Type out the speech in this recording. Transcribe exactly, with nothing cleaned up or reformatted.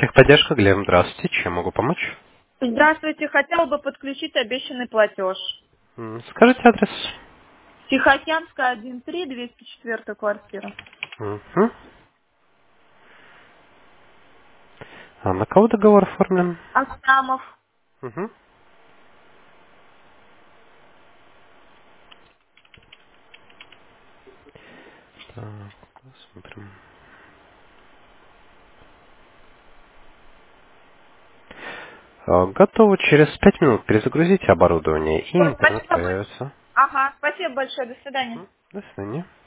Техподдержка, Глеб, здравствуйте. Чем могу помочь? Здравствуйте, хотела бы подключить обещанный платеж. М, Скажите адрес. Тихоокеанская, один три, двести четвёртая квартира. Мгм. А на кого договор оформлен? Аксамов. Мгм. Так, посмотрим. А, Готово. Через пять минут перезагрузите оборудование, и Ой, интернет спасибо большое. появится. Ага, спасибо большое, до свидания. Мгм. До свидания.